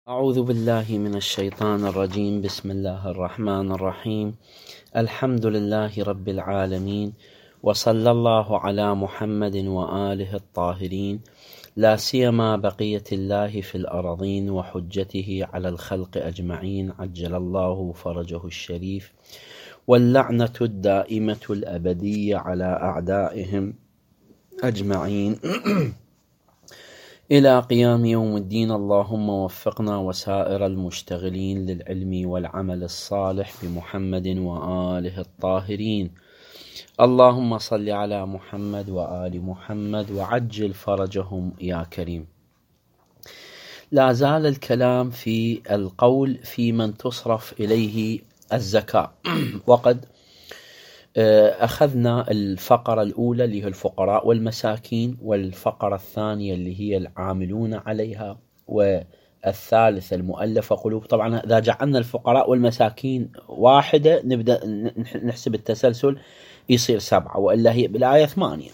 أعوذ بالله من الشيطان الرجيم. بسم الله الرحمن الرحيم. الحمد لله رب العالمين، وصلى الله على محمد وآله الطاهرين، لا سيما بقية الله في الأرضين وحجته على الخلق أجمعين، عجل الله فرجه الشريف، واللعنة الدائمة الأبدية على أعدائهم أجمعين إلى قيام يوم الدين. اللهم وفقنا وسائر المشتغلين للعلم والعمل الصالح بمحمد وآله الطاهرين. اللهم صل على محمد وآل محمد وعجل فرجهم يا كريم. لا زال الكلام في القول في من تصرف إليه الزكاة، وقد أخذنا الفقرة الأولى اللي هي الفقراء والمساكين، والفقرة الثانية اللي هي العاملون عليها، والثالثة المؤلفة قلوب. طبعا إذا جعلنا الفقراء والمساكين واحدة نبدأ نحسب التسلسل يصير 7، وإلا هي بالآية 8.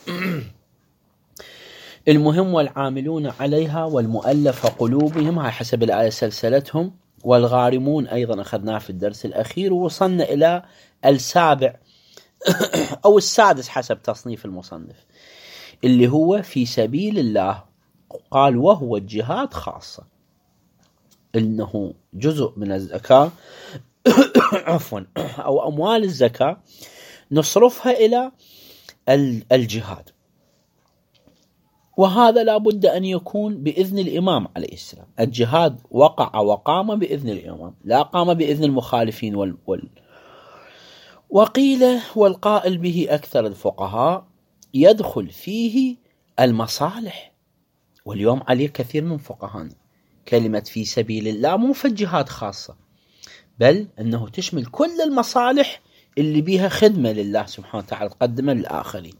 المهم والعاملون عليها والمؤلفة قلوبهم، هاي حسب الآية سلسلتهم، والغارمون أيضا أخذناه في الدرس الأخير، ووصلنا إلى السابع أو السادس حسب تصنيف المصنف، اللي هو في سبيل الله. قال وهو الجهاد خاصة، إنه جزء من الزكاة عفوا أو أموال الزكاة نصرفها إلى الجهاد، وهذا لا بد أن يكون بإذن الإمام عليه السلام. الجهاد وقع وقام بإذن الإمام، لا قام بإذن المخالفين وقيل والقائل به أكثر الفقهاء يدخل فيه المصالح. واليوم عليه كثير من فقهاء كلمة في سبيل الله مو في الجهاد خاصة، بل أنه تشمل كل المصالح اللي بيها خدمة لله سبحانه وتعالى، تقدمها للآخرين،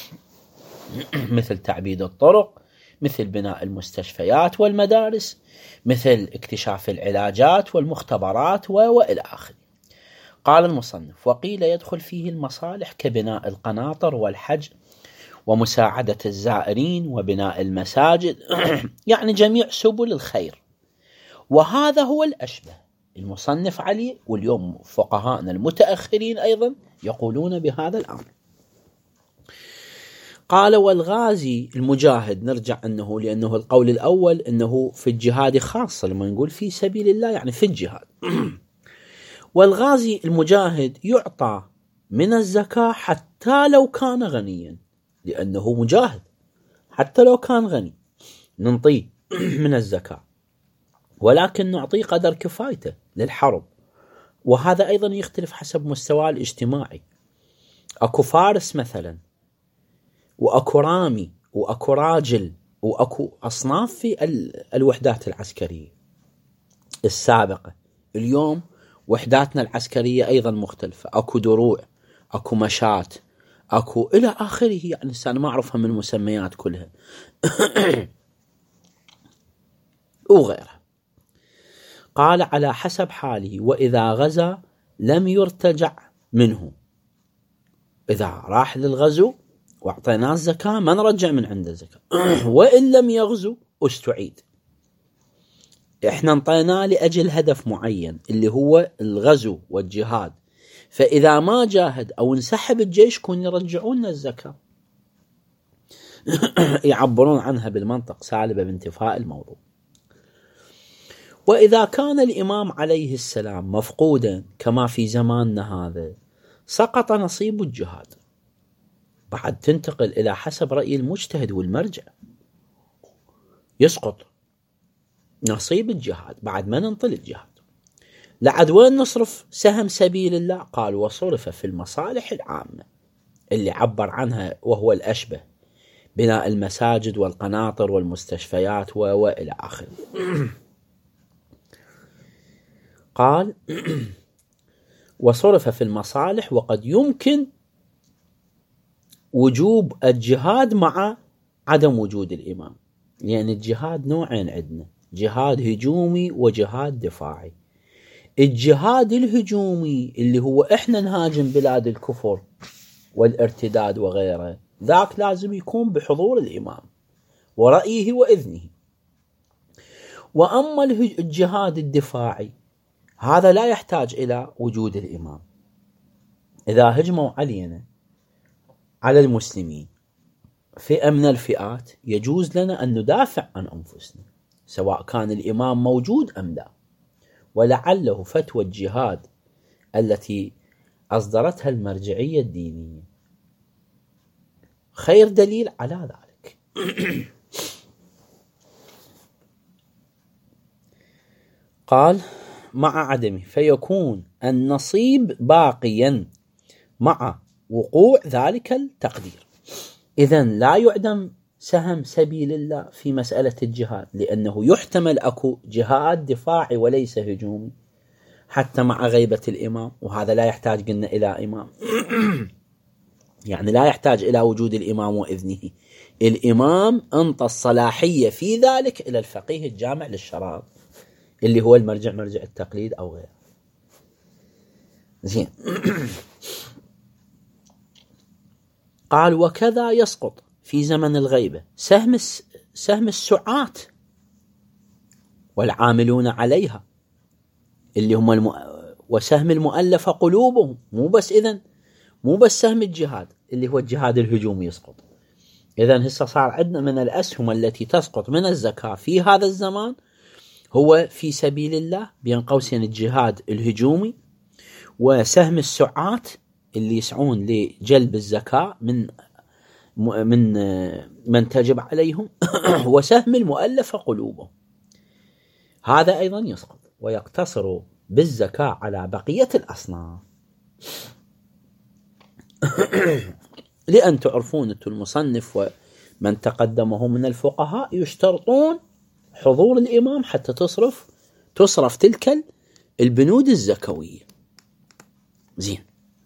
مثل تعبيد الطرق، مثل بناء المستشفيات والمدارس، مثل اكتشاف العلاجات والمختبرات وإلى آخره. قال المصنف وقيل يدخل فيه المصالح كبناء القناطر والحج ومساعدة الزائرين وبناء المساجد يعني جميع سبل الخير، وهذا هو الأشبه. المصنف علي، واليوم فقهاءنا المتأخرين أيضا يقولون بهذا الأمر. قال والغازي المجاهد، نرجع أنه لأنه القول الأول أنه في الجهاد خاصة، لما نقول في سبيل الله يعني في الجهاد. والغازي المجاهد يعطى من الزكاة حتى لو كان غنيا، لأنه مجاهد، حتى لو كان غني ننطيه من الزكاة، ولكن نعطيه قدر كفايته للحرب. وهذا أيضا يختلف حسب مستواه الاجتماعي. أكو فارس مثلا، وأكو رامي، وأكو راجل، وأكو أصناف في الوحدات العسكرية السابقة. اليوم وحداتنا العسكرية أيضا مختلفة، أكو دروع، أكو مشات، أكو إلى آخره، يعني أنا ما أعرفها من المسميات كلها وغيرها. قال على حسب حاله، وإذا غزا لم يرتجع منه. إذا راح للغزو واعطيناه الزكاة ما نرجع من عنده الزكاة وإن لم يغزو استعيد. احنا انطيناه لأجل هدف معين اللي هو الغزو والجهاد، فإذا ما جاهد أو انسحب الجيش كون يرجعون الزكاة يعبرون عنها بالمنطق سالبة بانتفاء الموضوع. وإذا كان الإمام عليه السلام مفقودا كما في زماننا هذا سقط نصيب الجهاد، بعد تنتقل إلى حسب رأي المجتهد والمرجع، يسقط نصيب الجهاد بعد ما ننطل الجهاد. لعد وين نصرف سهم سبيل الله؟ قال وصرف في المصالح العامة اللي عبر عنها وهو الأشبه، بناء المساجد والقناطر والمستشفيات وإلى آخره. قال وصرف في المصالح. وقد يمكن وجوب الجهاد مع عدم وجود الإمام، لأن يعني الجهاد نوعين عندنا، جهاد هجومي وجهاد دفاعي. الجهاد الهجومي اللي هو احنا نهاجم بلاد الكفر والارتداد وغيره، ذاك لازم يكون بحضور الإمام ورأيه وإذنه. وأما الجهاد الدفاعي هذا لا يحتاج إلى وجود الإمام. إذا هجموا علينا على المسلمين فئة من الفئات يجوز لنا أن ندافع عن أنفسنا سواء كان الإمام موجود أم لا، ولعله فتوى الجهاد التي أصدرتها المرجعية الدينية خير دليل على ذلك. قال مع عدمه فيكون النصيب باقيا مع وقوع ذلك التقدير. إذن لا يعدم سهم سبيل الله في مسألة الجهاد، لأنه يحتمل أكو جهاد دفاعي وليس هجومي حتى مع غيبة الإمام، وهذا لا يحتاج قلنا إلى إمام. يعني لا يحتاج إلى وجود الإمام وإذنه. الإمام انطى الصلاحية في ذلك إلى الفقيه الجامع للشرائع اللي هو المرجع مرجع التقليد أو غيره. زين. قال وكذا يسقط في زمن الغيبة سهم السعات والعاملون عليها اللي هم وسهم المؤلفة قلوبهم، مو بس سهم الجهاد اللي هو الجهاد الهجومي يسقط. إذن هسه صار عندنا من الأسهم التي تسقط من الزكاة في هذا الزمان هو في سبيل الله بين قوسين الجهاد الهجومي، وسهم السعات اللي يسعون لجلب الزكاة من تجب عليهم، وسهم المؤلفة قلوبهم هذا أيضا يسقط ويقتصر بالزكاة على بقية الأصناف. لأن تعرفون أنتم المصنف ومن تقدمه من الفقهاء يشترطون حضور الإمام حتى تصرف تلك البنود الزكوية. زين.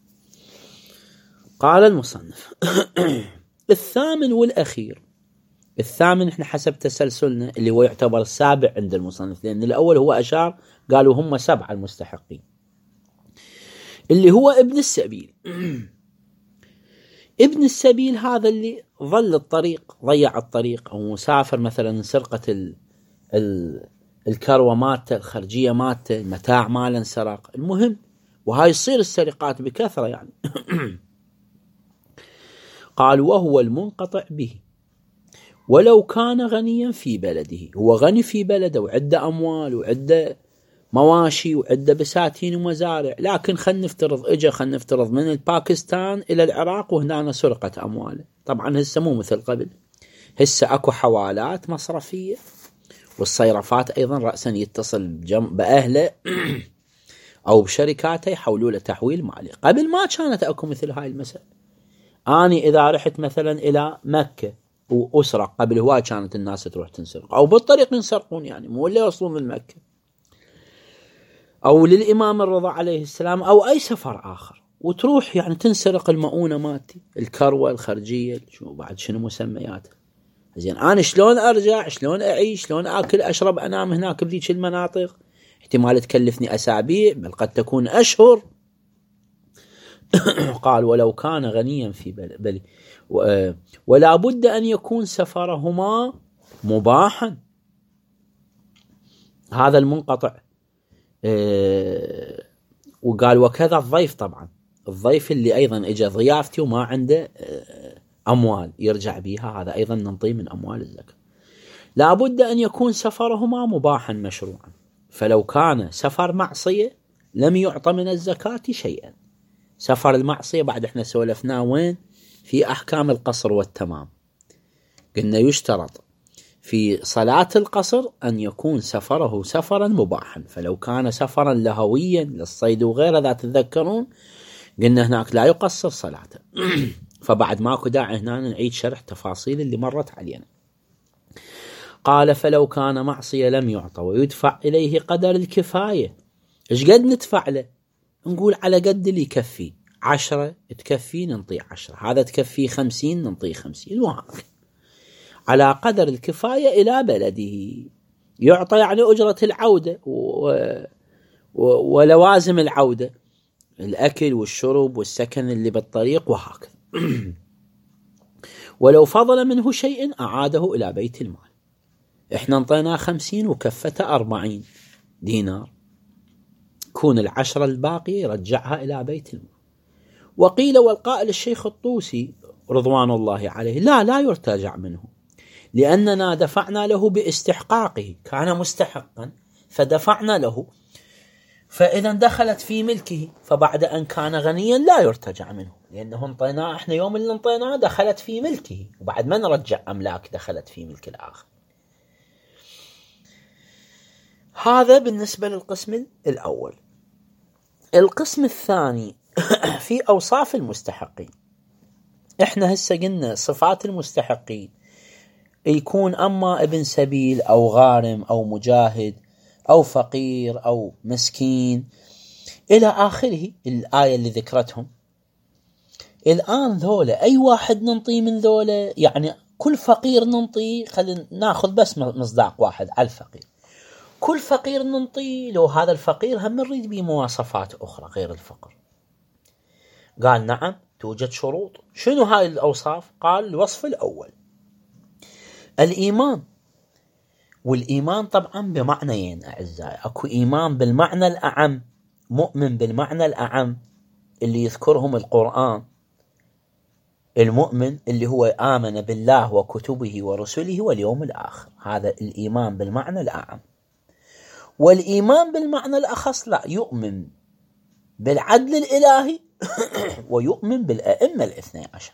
قال المصنف الثامن والأخير. الثامن احنا حسب تسلسلنا اللي هو يعتبر السابع عند المصنف، لأن الأول هو أشار قالوا هم 7 المستحقين، اللي هو ابن السبيل. ابن السبيل هذا اللي ضل الطريق، ضيع الطريق، أو مسافر مثلا سرقة الكروة مالته، الخرجية مالته، المتاع ماله انسرق، المهم وهاي يصير السرقات بكثرة يعني. قال وهو المنقطع به ولو كان غنيا في بلده. هو غني في بلده وعنده أموال وعنده مواشي وعنده بساتين ومزارع، لكن خلينا نفترض من الباكستان إلى العراق وهنا سرقت أمواله. طبعا هسه مو مثل قبل، هسه أكو حوالات مصرفية والصيرفات أيضا رأسا يتصل بأهله أو بشركاته يحولوا له تحويل مالي. قبل ما كانت أكو مثل هاي المسألة. أنا إذا رحت مثلا إلى مكة وأسرق، قبل هواي كانت الناس تروح تنسرق أو بالطريق ينسرقون، يعني مو اللي يوصلون من مكة أو للإمام الرضا عليه السلام أو أي سفر آخر، وتروح يعني تنسرق المؤونة مالتي، الكروة، الخرجية، شنو مسمياتها. زين أنا شلون أرجع، شلون أعيش، شلون أكل أشرب أنام هناك بذيك المناطق؟ احتمال تكلفني أسابيع بل قد تكون أشهر. قال ولو كان غنيا في بل ولا بد أن يكون سفرهما مباحا. هذا المنقطع. وقال وكذا الضيف، طبعا الضيف اللي أيضا إجا ضيافتي وما عنده أموال يرجع بها، هذا أيضا ننطيه من أموال الزكاة. لا بد أن يكون سفرهما مباحا مشروعا، فلو كان سفر معصية لم يعطى من الزكاة شيئا. سفر المعصية بعد احنا سولفناه وين؟ في أحكام القصر والتمام. قلنا يشترط في صلاة القصر أن يكون سفره سفرا مباحا، فلو كان سفرا لهويا للصيد وغيره ذا تتذكرون قلنا هناك لا يقصر صلاته. فبعد ماكو داعي هنا نعيد شرح تفاصيل اللي مرت علينا. قال فلو كان معصية لم يعطى ويدفع إليه قدر الكفاية. إيش قد ندفع له؟ نقول على قد اللي يكفي. 10 تكفي ننطي 10، هذا تكفي 50 ننطي 50، وهكذا على قدر الكفاية إلى بلده. يعطى يعني أجرة العودة ولوازم العودة، الأكل والشرب والسكن اللي بالطريق وهكذا. ولو فضل منه شيء أعاده إلى بيت المال. إحنا انطيناه 50 وكفته 40 دينار، كون 10 الباقية يرجعها إلى بيت المال. وقيل والقائل الشيخ الطوسي رضوان الله عليه لا يرتجع منه، لأننا دفعنا له باستحقاقه، كان مستحقا فدفعنا له، فإذا دخلت في ملكه، فبعد أن كان غنيا لا يرتجع منه، لأنه انطيناه إحنا يوم اللي انطيناه دخلت في ملكه، وبعد ما نرجع أملاك دخلت في ملك الآخر. هذا بالنسبة للقسم الأول. القسم الثاني في أوصاف المستحقين. إحنا هسه قلنا صفات المستحقين يكون أما ابن سبيل أو غارم أو مجاهد أو فقير أو مسكين إلى آخره الآية اللي ذكرتهم. الآن ذولا أي واحد ننطي من ذولا، يعني كل فقير ننطي، خلينا ناخذ بس مصداق واحد على الفقير، كل فقير ننطي لو هذا الفقير هم نريد به مواصفات أخرى غير الفقر. قال نعم توجد شروط. شنو هاي الأوصاف؟ قال الوصف الأول الإيمان. والإيمان طبعا بمعنيين أعزائي، أكو إيمان بالمعنى الأعم، مؤمن بالمعنى الأعم اللي يذكرهم القرآن، المؤمن اللي هو آمن بالله وكتبه ورسله واليوم الآخر، هذا الإيمان بالمعنى الأعم. والإيمان بالمعنى الأخص لا، يؤمن بالعدل الإلهي ويؤمن بالأئمة الاثني عشر.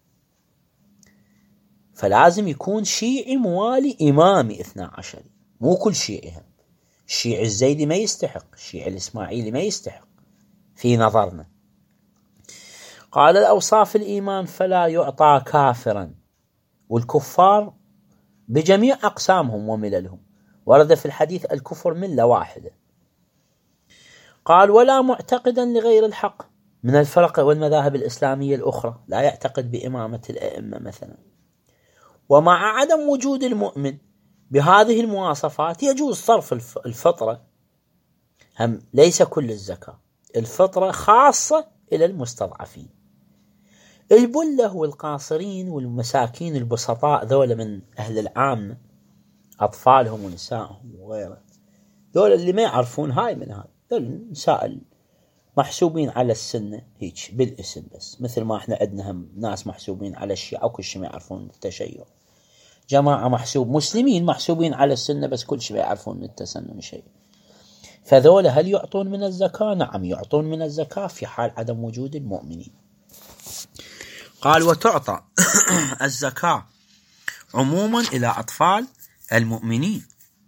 فلازم يكون شيعي موالي إمامي 12، مو كل شيعي هم. الشيعي الزيدي ما يستحق، الشيعي الإسماعيلي ما يستحق في نظرنا. قال الأوصاف الإيمان فلا يعطى كافرا، والكفار بجميع أقسامهم ومللهم، ورد في الحديث الكفر ملة واحدة. قال ولا معتقدا لغير الحق من الفرق والمذاهب الإسلامية الأخرى، لا يعتقد بإمامة الأئمة مثلا. ومع عدم وجود المؤمن بهذه المواصفات يجوز صرف الفطرة، هم ليس كل الزكاة، الفطرة خاصة إلى المستضعفين، البلة والقاصرين والمساكين البسطاء ذولا من أهل العامة، أطفالهم ونسائهم وغيره، ذولا اللي ما يعرفون هاي من هاي، ذولا النساء محسوبين على السنة هيك بالاسم بس، مثل ما احنا عندنا هم ناس محسوبين على الشيعة وكل شيء ما يعرفون التشيع، جماعة محسوب مسلمين محسوبين على السنة بس كل شيء ما يعرفون من التسنن شيء. فذولا هل يعطون من الزكاة؟ نعم يعطون من الزكاة في حال عدم وجود المؤمنين. قال وتعطى الزكاة عموما إلى أطفال المؤمنين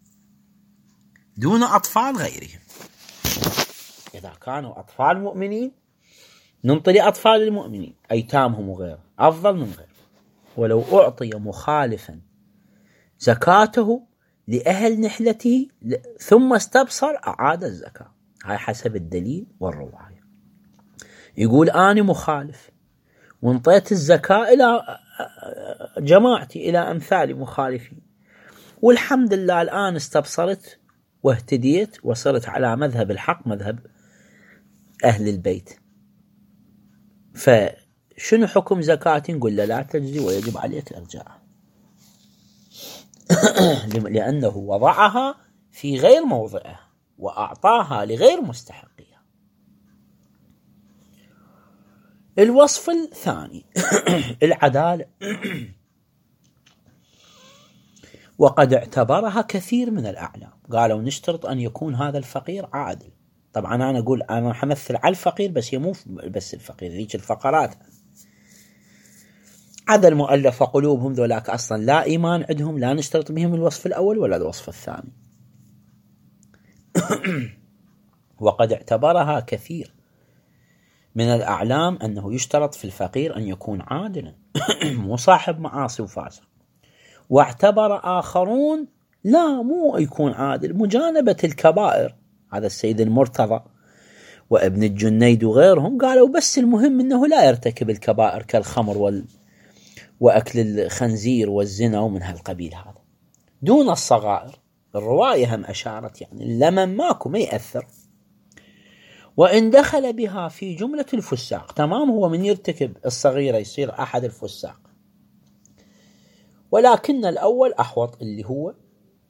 دون أطفال غيرهم. إذا كانوا أطفال مؤمنين ننطي لأطفال المؤمنين أيتامهم وغيره أفضل من غيره. ولو أعطي مخالفا زكاته لأهل نحلته ثم استبصر أعاد الزكاة، هاي حسب الدليل والرواية. يقول أنا مخالف وانطيت الزكاة إلى جماعتي إلى أمثال مخالفين، والحمد لله الآن استبصرت واهتديت وصرت على مذهب الحق، مذهب أهل البيت، فشنو حكم زكاة؟ نقول لا تجزي ويجب عليك إرجاعها لأنه وضعها في غير موضعها وأعطاها لغير مستحقها. الوصف الثاني العدالة. وقد اعتبرها كثير من الأعلام، قالوا نشترط أن يكون هذا الفقير عادل. طبعا أنا أقول أنا حمثل على الفقير بس مو بس الفقير، ذيك الفقرات عدل مؤلفة قلوبهم ذولاك أصلا لا إيمان عندهم، لا نشترط بهم الوصف الأول ولا الوصف الثاني. وقد اعتبرها كثير من الأعلام أنه يشترط في الفقير أن يكون عادلا مو صاحب معاصي وفاسق. واعتبر آخرون لا مو يكون عادل، مجانبة الكبائر. هذا السيد المرتضى وابن الجنيد وغيرهم قالوا بس المهم أنه لا يرتكب الكبائر كالخمر وأكل الخنزير والزنا ومن هالقبيل هذا، دون الصغائر. الرواية هم أشارت يعني اللمن ماكو ما يأثر. وإن دخل بها في جملة الفساق تمام، هو من يرتكب الصغيرة يصير أحد الفساق، ولكن الأول أحوط اللي هو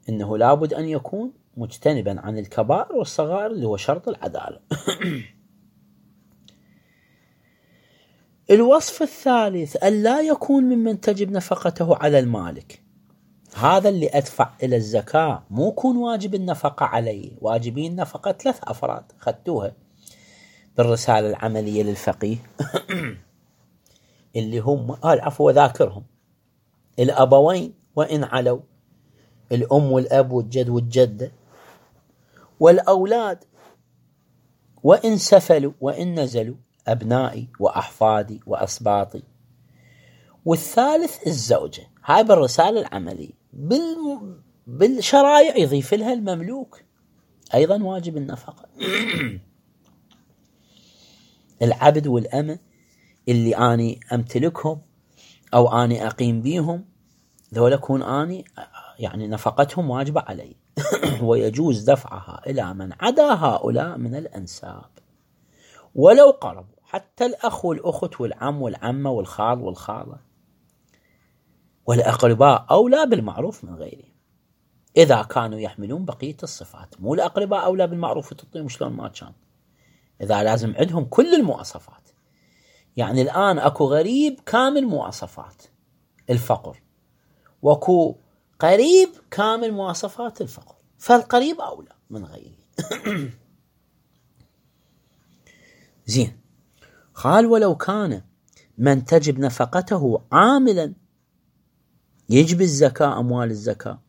إنه لابد أن يكون مجتنبا عن الكبائر والصغائر اللي هو شرط العدالة. الوصف الثالث أن لا يكون ممن تجب نفقته على المالك. هذا اللي أدفع إلى الزكاة مو يكون واجب النفقة عليه، واجبين نفقة 3 أفراد خدتوها بالرسالة العملية للفقيه اللي هم العفو ذاكرهم: الأبوين وإن علوا، الأم والأب والجد والجدة، والأولاد وإن سفلوا وإن نزلوا، أبنائي وأحفادي وأصباطي، والثالث الزوجة. هاي بالرسالة العملية. بالشرائع يضيف لها المملوك أيضا واجب النفقة. العبد والأمة اللي أني أمتلكهم أو أني أقيم بيهم، ذولا كون أني يعني نفقتهم واجبة علي. ويجوز دفعها إلى من عدا هؤلاء من الأنساب ولو قربوا، حتى الأخ والأخت والعم والعمة والخال والخالة والأقرباء أولى بالمعروف من غيرهم إذا كانوا يحملون بقية الصفات. مو الأقرباء أولى بالمعروف وتطيهم شلون ما كان، إذا لازم عندهم كل المواصفات. يعني الآن أكو غريب كامل مواصفات الفقر، وأكو قريب كامل مواصفات الفقر، فالقريب أولى من غيره. زين، قال ولو كان من تجب نفقته عاملا يجب الزكاة أموال الزكاة.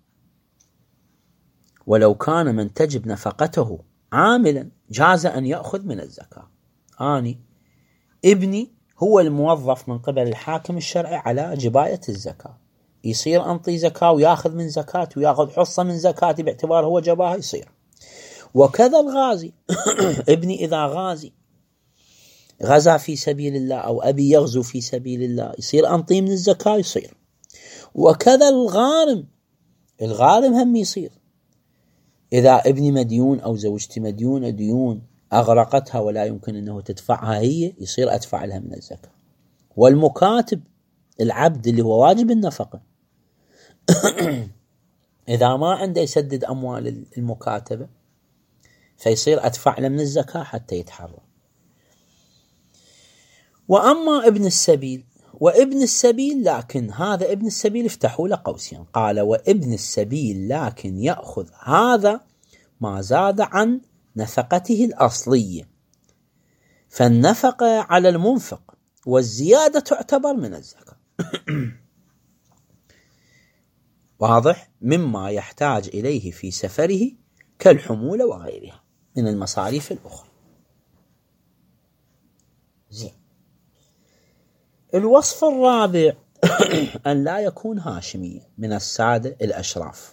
ولو كان من تجب نفقته عاملا جاز أن يأخذ من الزكاة. أني ابني هو الموظف من قبل الحاكم الشرعي على جباية الزكاة، يصير أنطي زكاة ويأخذ من زكاة ويأخذ حصة من زكاة باعتبار هو جباها يصير. وكذا الغازي ابني إذا غازي غزا في سبيل الله أو أبي يغزو في سبيل الله يصير أنطي من الزكاة يصير. وكذا الغارم هم يصير. إذا ابني مديون أو زوجتي مديونة ديون أغرقتها ولا يمكن أنه تدفعها هي، يصير أدفع لها من الزكاة. والمكاتب العبد اللي هو واجب النفقة إذا ما عنده يسدد أموال المكاتبة فيصير أدفع له من الزكاة حتى يتحرر. وأما ابن السبيل وابن السبيل، لكن هذا ابن السبيل افتحوا له قوسين، قال وابن السبيل لكن يأخذ هذا ما زاد عن نفقته الأصلية، فالنفقة على المنفق والزيادة تعتبر من الزكاة. واضح؟ مما يحتاج إليه في سفره كالحمولة وغيرها من المصاريف الأخرى. زين. الوصف الرابع أن لا يكون هاشميا من السادة الأشراف.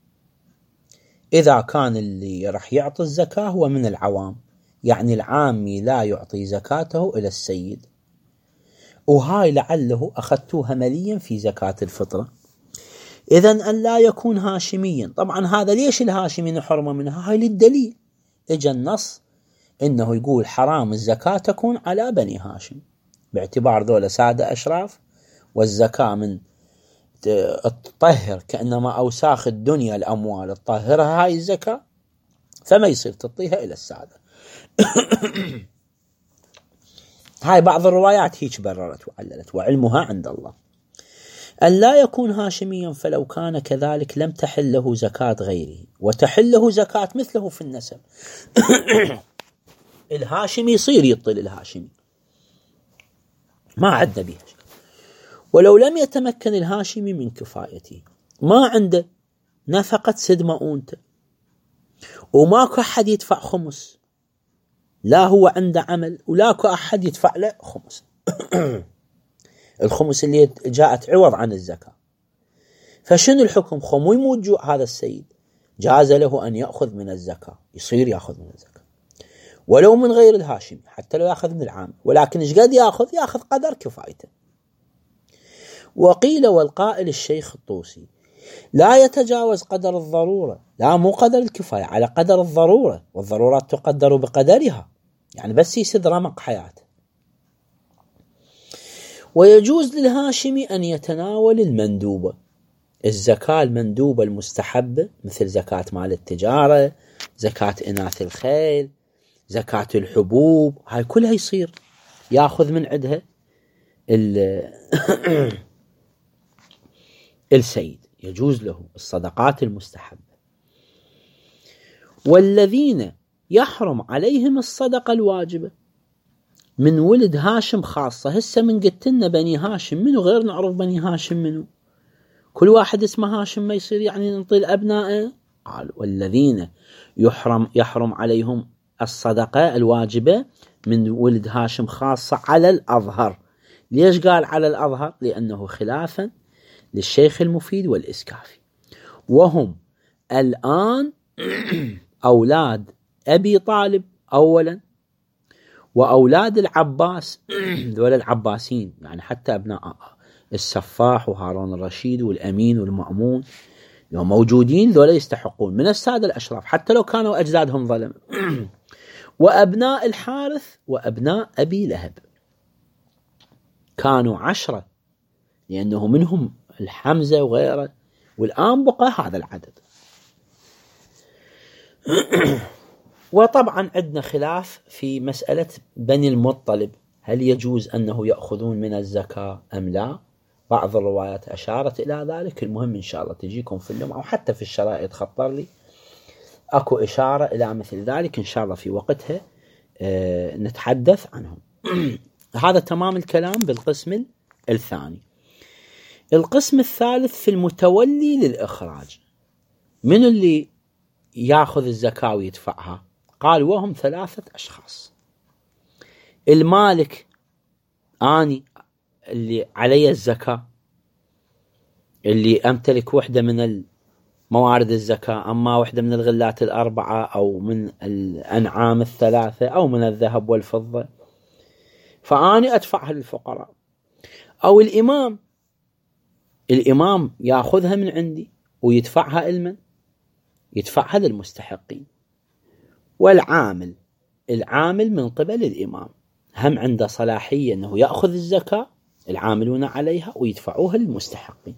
إذا كان اللي رح يعطي الزكاة هو من العوام، يعني العامي لا يعطي زكاته إلى السيد، وهاي لعله أخذتوها مليا في زكاة الفطرة. إذن أن لا يكون هاشميا. طبعا هذا ليش الهاشمين حرمة منها؟ هاي للدليل، إجا النص إنه يقول حرام الزكاة تكون على بني هاشم باعتبار ذولا سادة أشراف، والزكاة من تطهر كأنما أوساخ الدنيا الأموال تطهرها هاي الزكاة، فما يصير تطيها إلى السادة. هاي بعض الروايات هيك بررت وعللت، وعلمها عند الله. أن لا يكون هاشميا، فلو كان كذلك لم تحل له زكاة غيره وتحل له زكاة مثله في النسب. الهاشمي يصير يطل الهاشمي، ما عدنا بها. ولو لم يتمكن الهاشمي من كفايته، ما عنده نفقة سد مؤونته وماكو أحد يدفع خمس، لا هو عنده عمل ولاكو أحد يدفع له خمس الخمس اللي جاءت عوض عن الزكاة، فشنو الحكم؟ خمو يموت جوع هذا السيد، جاز له أن يأخذ من الزكاة، يصير يأخذ من الزكاة ولو من غير الهاشمي، حتى لو يأخذ من العام، ولكن إيش قد يأخذ قدر كفايته. وقيل والقائل الشيخ الطوسي لا يتجاوز قدر الضرورة، لا مو قدر الكفاية، على قدر الضرورة، والضرورات تقدر بقدرها، يعني بس يسد رمق حياته. ويجوز للهاشمي أن يتناول المندوبة، الزكاة المندوبة المستحبة مثل زكاة مال التجارة، زكاة إناث الخيل، زكاة الحبوب، هاي كلها يصير ياخذ من عندها السيد، يجوز له الصدقات المستحبة. والذين يحرم عليهم الصدقة الواجبة من ولد هاشم خاصة. هسه من قلت لنا بني هاشم منو غير نعرف بني هاشم منو؟ كل واحد اسمه هاشم ما يصير يعني نعطي الأبناء؟ قال والذين يحرم عليهم الصدقة الواجبة من ولد هاشم خاصة على الأظهر. ليش قال على الأظهر؟ لأنه خلافا للشيخ المفيد والإسكافي، وهم الآن أولاد أبي طالب أولا، وأولاد العباس دول العباسين، يعني حتى أبناء السفاح وهارون الرشيد والأمين والمأمون يوم موجودين، ذولا يستحقون من السادة الأشراف حتى لو كانوا أجدادهم ظلم. وأبناء الحارث وأبناء أبي لهب كانوا 10، لأنه منهم الحمزة وغيره، والآن بقى هذا العدد. وطبعا عندنا خلاف في مسألة بني المطلب، هل يجوز أنه يأخذون من الزكاة أم لا؟ بعض الروايات أشارت إلى ذلك. المهم إن شاء الله تجيكم في اللمعة، أو حتى في الشرائط خطر لي أكو إشارة إلى مثل ذلك، إن شاء الله في وقتها نتحدث عنهم. هذا تمام الكلام بالقسم الثاني. القسم الثالث في المتولي للإخراج. من اللي ياخذ الزكاة ويدفعها؟ قال وهم 3 أشخاص. المالك، أني اللي علي الزكاة، اللي أمتلك وحدة من موارد الزكاة، أما وحدة من الغلات 4 أو من الأنعام 3 أو من الذهب والفضة، فأني أدفعها للفقراء. أو الإمام يأخذها من عندي ويدفعها لمن؟ يدفعها للمستحقين. والعامل، العامل من قبل الإمام هم عنده صلاحية أنه يأخذ الزكاة العاملون عليها ويدفعوها للمستحقين.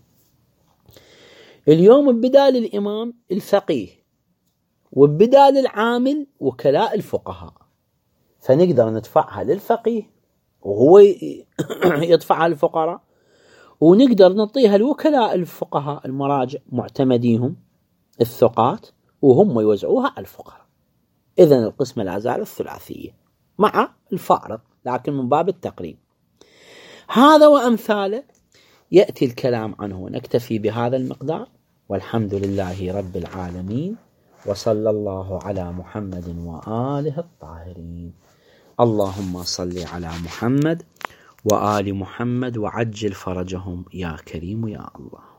اليوم بدال الإمام الفقيه، وبدال العامل وكلاء الفقهاء، فنقدر ندفعها للفقيه وهو يدفعها للفقراء، ونقدر نعطيها لوكلاء الفقهاء المراجع معتمديهم الثقات وهم يوزعوها على الفقراء. إذن القسمة لا زالت الثلاثية مع الفارق، لكن من باب التقريب. هذا وأمثاله يأتي الكلام عنه، ونكتفي بهذا المقدار، والحمد لله رب العالمين، وصلى الله على محمد وآله الطاهرين. اللهم صل على محمد وآل محمد وعجل فرجهم يا كريم يا الله.